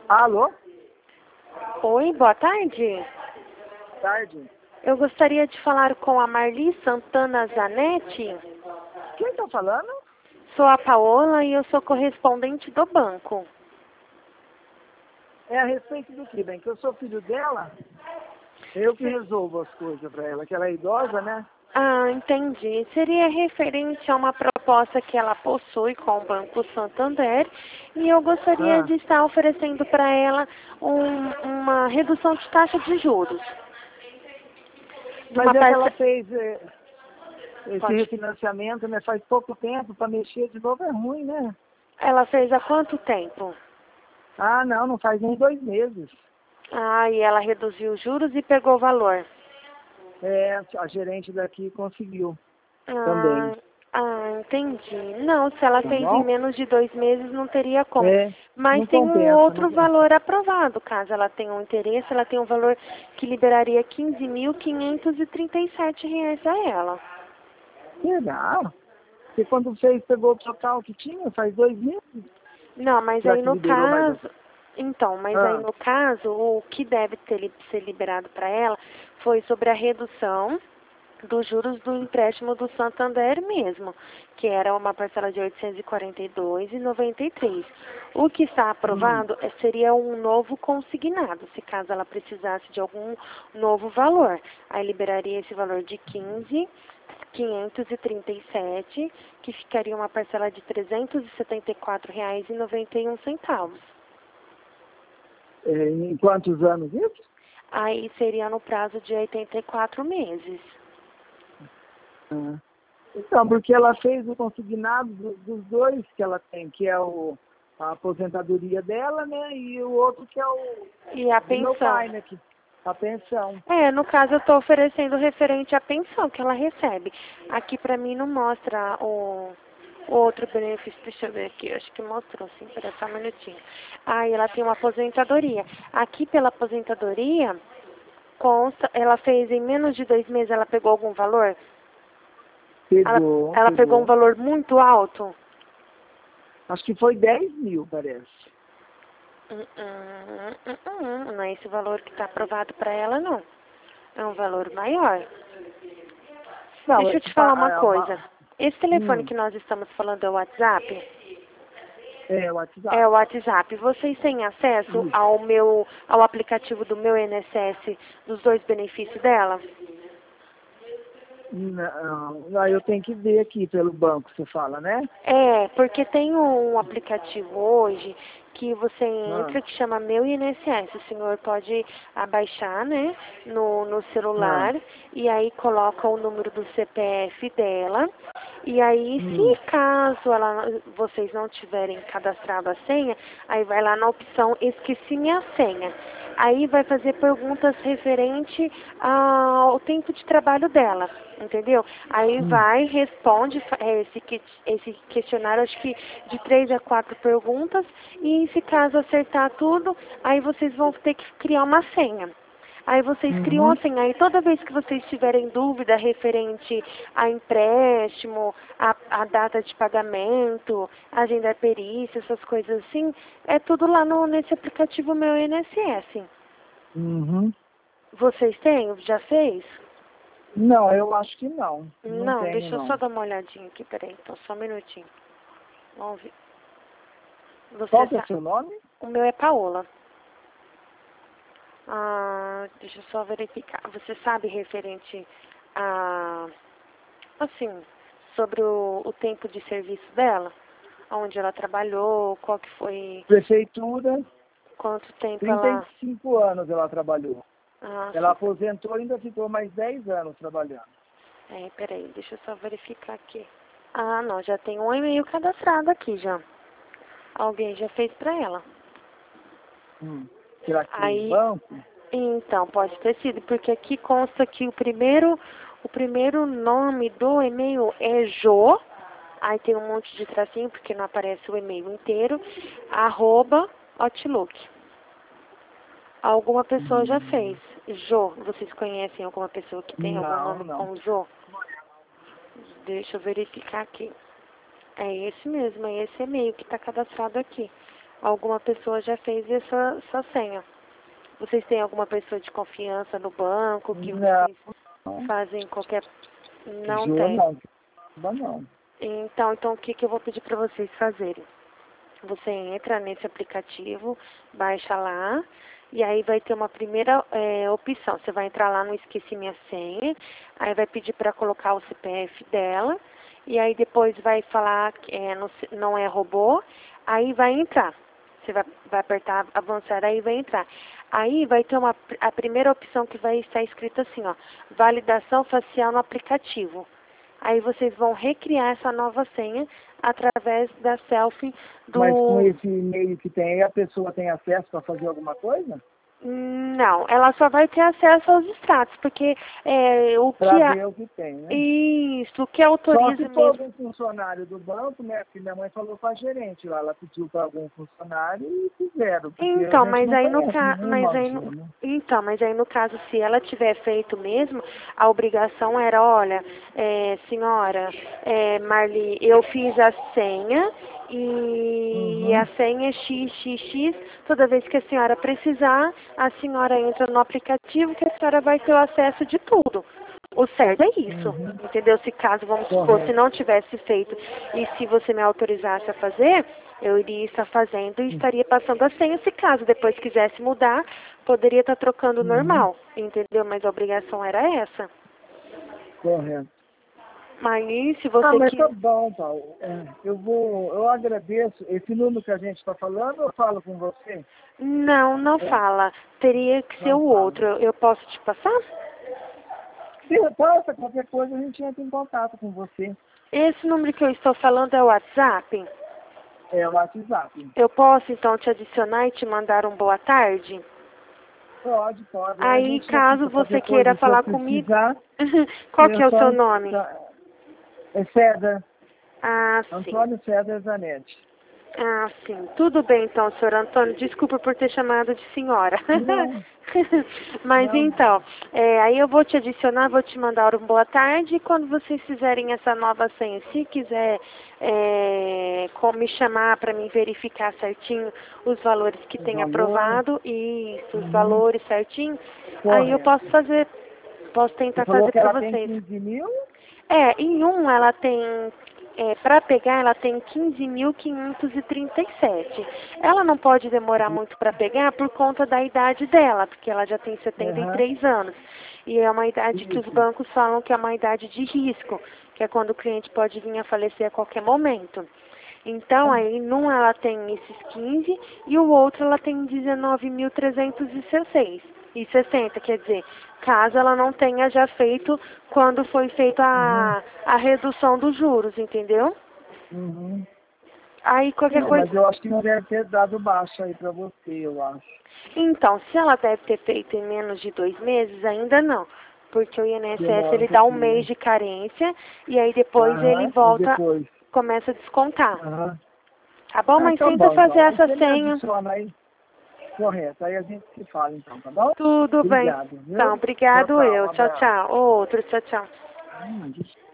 Alô? Oi, boa tarde. Tarde. Eu gostaria de falar com a Marli Santana Zanetti. Quem tá falando? Sou a Paola e eu sou correspondente do banco. É a respeito do que, bem? Que eu sou filho dela, eu que resolvo as coisas pra ela, que ela é idosa, né? Ah, entendi. Seria referente a uma proposta que ela possui com o Banco Santander e eu gostaria Ah, de estar oferecendo para ela uma redução de taxa de juros. De mas uma é que ela parcela... fez esse Pode. refinanciamento, né? Faz pouco tempo, pra mexer de novo é ruim, né? Ela fez há quanto tempo? Ah, não faz nem 2 meses. Ah, e ela reduziu os juros e pegou o valor. É, a gerente daqui conseguiu também, Entendi. Não, se ela tá fez em bom? menos de 2 meses, não teria como. É, Mas não tem um compensa, não outro compensa. valor aprovado, caso ela tenha um interesse, ela tem um valor que liberaria R$ 15.537 a ela. Legal. Porque quando fez, pegou o total que tinha, faz 2 meses, Não, mas já aí que no liberou mais. caso, então, mas aí Ah, no caso, o que deve ser liberado para ela foi sobre a redução dos juros do empréstimo do Santander mesmo, que era uma parcela de R$ 842,93. O que está aprovado seria um novo consignado, se caso ela precisasse de algum novo valor. Aí liberaria esse valor de 15.537, que ficaria uma parcela de R$ 374,91. em quantos anos isso? Aí seria no prazo de 84 meses. Ah. Então, porque ela fez o consignado dos dois que ela tem, que é a aposentadoria dela, né? E o outro que é o E a do meu pensão? pai, né? A pensão. No caso eu estou oferecendo referente à pensão que ela recebe. Aqui para mim não mostra o outro benefício, deixa eu ver aqui, acho que mostrou sim, espera só um minutinho. Aí ela tem uma aposentadoria. Aqui pela aposentadoria, consta, ela fez em menos de 2 meses, ela pegou algum valor? Ela, Pegou, ela pegou um pegou. valor muito alto? Acho que foi 10 mil, parece. Não é esse valor que está aprovado para ela, não. É um valor maior. Não, Deixa eu te falar uma coisa. Esse telefone hum, que nós estamos falando é o WhatsApp? é o É WhatsApp. o WhatsApp. Vocês têm acesso Isso. ao aplicativo do meu INSS dos dois benefícios dela? Não, eu tenho que ver aqui pelo banco, você fala, né? Porque tem um aplicativo hoje que você Ah, entra que chama Meu INSS. O senhor pode abaixar, né, no ah, celular e aí coloca o número do CPF dela. E aí, hum, se caso vocês não tiverem cadastrado a senha, aí vai lá na opção Esqueci minha senha. Aí vai fazer perguntas referente ao tempo de trabalho dela, entendeu? Aí hum, vai, responde esse questionário, acho que de 3 a 4 perguntas, e se caso acertar tudo, aí vocês vão ter que criar uma senha. Aí vocês criam a uhum, senha. Aí toda vez que vocês tiverem dúvida referente a empréstimo, a data de pagamento, agenda perícia, essas coisas assim, é tudo lá nesse aplicativo meu INSS. uhum. Vocês têm? Já fez? Não, eu acho que não. Não Não, tenho, deixa eu só não. dar uma olhadinha aqui, peraí, então só um minutinho. Vamos ver. Qual que é o seu nome? O meu é Paola. Deixa eu só verificar. Você sabe referente a, assim, sobre o tempo de serviço dela? Onde ela trabalhou, qual que foi, Prefeitura, quanto tempo trinta e ela... cinco anos ela trabalhou. Ela Sim. aposentou e ainda ficou mais 10 anos trabalhando. Peraí, deixa eu só verificar aqui. Não, já tem um e-mail cadastrado aqui já. Alguém já fez pra ela. Será que foi o Aí, banco? então, pode ter sido, porque aqui consta que o primeiro nome do e-mail é Jo, aí tem um monte de tracinho, porque não aparece o e-mail inteiro, @outlook. Alguma pessoa já fez. Jo, vocês conhecem alguma pessoa que tem algum Não, nome não. com Jo? Deixa eu verificar aqui. É esse mesmo, é esse e-mail que está cadastrado aqui. alguma pessoa já fez essa senha. Vocês têm alguma pessoa de confiança no banco que Não, vocês fazem qualquer... Não Ju, tem. não. Então o que eu vou pedir para vocês fazerem? Você entra nesse aplicativo, baixa lá, e aí vai ter uma primeira opção. Você vai entrar lá no Esqueci Minha Senha, aí vai pedir para colocar o CPF dela, e aí depois vai falar que não é robô, aí vai entrar. Você vai apertar avançar, aí vai entrar. Aí vai ter a primeira opção que vai estar escrita assim, ó, validação facial no aplicativo. Aí vocês vão recriar essa nova senha através da selfie do... Mas com esse e-mail que tem aí, a pessoa tem acesso para fazer alguma coisa? Não, ela só vai ter acesso aos extratos, porque o que... Para ver o que tem, né? Isso, o que Só autoriza se for mesmo... algum funcionário do banco, né? Porque minha mãe falou com a gerente lá, ela pediu para algum funcionário e fizeram. Então, mas aí no Mas aí no caso, se ela tiver feito mesmo, a obrigação era, olha, senhora, Marli, eu fiz a senha e a senha é XXX, toda vez que a senhora precisar, a senhora entra no aplicativo que a senhora vai ter o acesso de tudo. O certo é isso, entendeu? Se caso, vamos supor, se não tivesse feito e se você me autorizasse a fazer, eu iria estar fazendo e estaria passando a senha. Se caso depois quisesse mudar, poderia estar trocando normal, entendeu? Mas a obrigação era essa. Correto. Mas se você mas tá bom, Paulo. Eu agradeço. Esse número que a gente está falando, eu falo com você? Não fala. Teria que ser o outro. Eu posso te passar? Se passa qualquer coisa, a gente entra em contato com você. Esse número que eu estou falando é o WhatsApp? É o WhatsApp. Eu posso, então, te adicionar e te mandar um boa tarde? Pode. Aí, caso você queira falar comigo... Qual que é o seu nome? É César. Ah, sim. Antônio César Zanetti. Ah, sim. Tudo bem, então, senhor Antônio. Desculpa por ter chamado de senhora. Mas então, aí eu vou te adicionar, vou te mandar um boa tarde. E quando vocês fizerem essa nova senha, se quiser me chamar para me verificar certinho os valores que tem aprovado, isso, os valores certinho, aí eu posso tentar fazer para vocês. Tem 15 mil? Em ela tem... para pegar, ela tem 15.537. Ela não pode demorar muito para pegar por conta da idade dela, porque ela já tem 73 anos. E é uma idade que os bancos falam que é uma idade de risco, que é quando o cliente pode vir a falecer a qualquer momento. Então, aí, num ela tem esses 15 e o outro ela tem 19.360, quer dizer, caso ela não tenha já feito quando foi feita a redução dos juros, entendeu? Aí qualquer coisa... Mas eu acho que não deve ter dado baixa aí pra você, eu acho. Então, se ela deve ter feito em menos de 2 meses, ainda não. Porque o INSS, ele dá um mês de carência e aí depois ele volta, começa a descontar. Tá bom? Mas tenta fazer essa senha. Correto, aí a gente se fala então, tá bom? Tudo bem. Então, obrigado eu. Tchau, tchau. Outro, tchau, tchau.